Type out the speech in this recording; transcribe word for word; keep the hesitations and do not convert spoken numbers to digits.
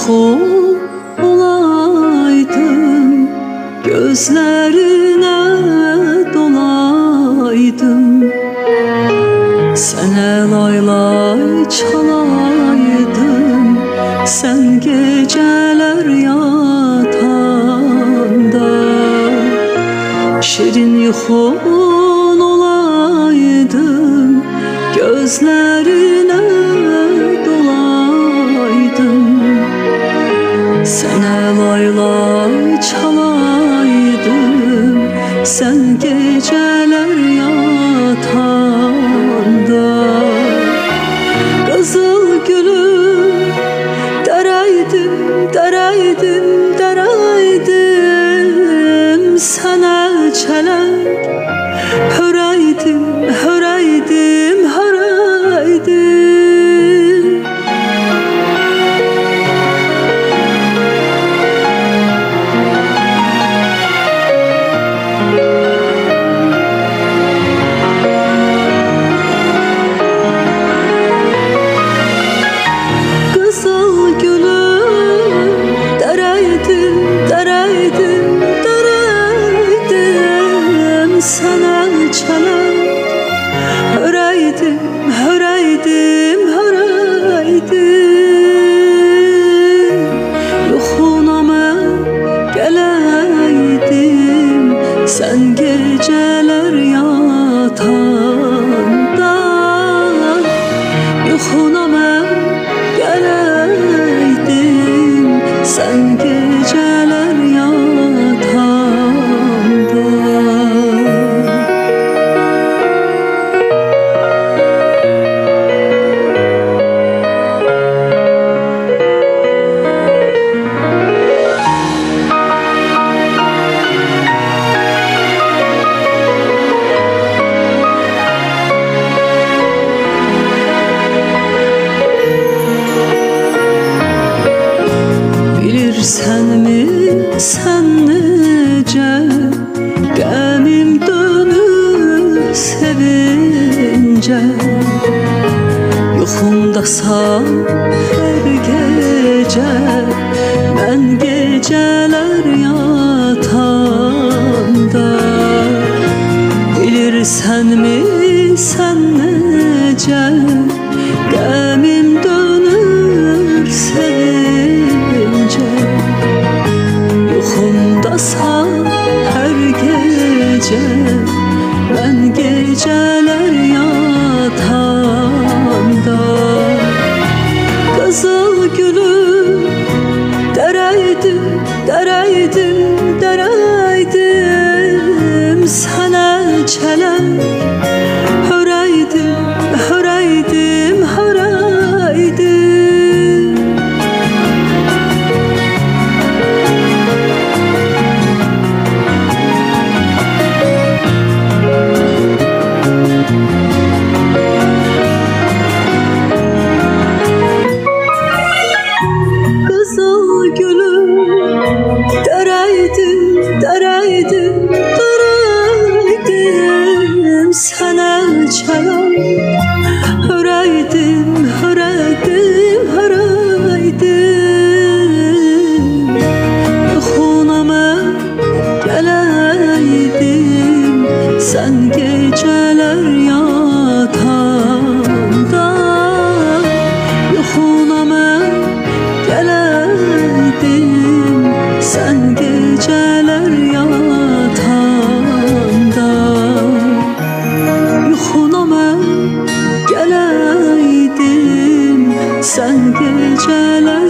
yuxu olaydım, gözlerine dolaydım. Sənə lay lay çalaydım, sen geceler yatanda. Şirin yuxun olaydım, gözlerine dolaydım. Sənə lay lay çalaydım, sen geceler yatanda. Qızıl gülüm dərəydim, dərəydim, dərəydim. Sənə çələk hörəydim, hörəydim, hörəydim. Qızıl gülüm dərəydim, dərəydim, dərəydim. Sənə çələk hörəydim, hörəydim, hörəydim. Yuxuna mən gələydim, sən gecələr yatanda. Yuxuna mən gələydim, sən gecələr yatanda. Sənmi, sən necə qəmim dönür sevincə. Yuxumdasan hər gecə, mən gecələr yatanda. Bilirsənmi, sən necə qəmim dönür sevincə. Yuxumdasan hər gecə, mən gecələr yatanda. Qızıl gülüm dərəydim, dərəydim, dərəydim. Sənə çələk hörəydim, hörəydim, hörəydim. Qızıl gülüm dərəydim, dərəydim, dərəydim. Sənə çələk hörəydim, hörəydim, hörəydim. Yuxuna mən gələydim, sən gecələr yatanda. Yuxuna mən gələydim, sən gecələr yatanda. Yuxuna mən gələydim, sən gecələr